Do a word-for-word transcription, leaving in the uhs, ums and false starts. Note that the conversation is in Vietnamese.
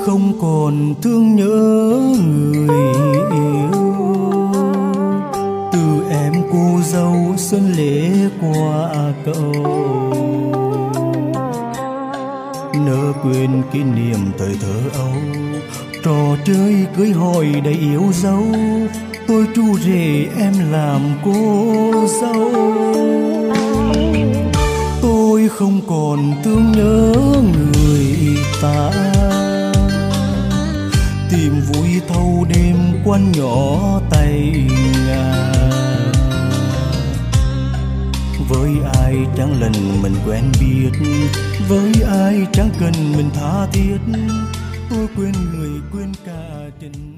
không còn thương nhớ người yêu. Từ em cô dâu xuân lễ qua cầu, nỡ quên kỷ niệm thời thơ ấu. Trò chơi cưới hỏi đầy yêu dấu, tôi tru rể em làm cô dâu. Tôi không còn thương nhớ người ta, tìm vui thâu đêm quán nhỏ tay ngà. Với ai chẳng lần mình quen biết, với ai chẳng cần mình tha thiết, tôi quên người quên cả tình.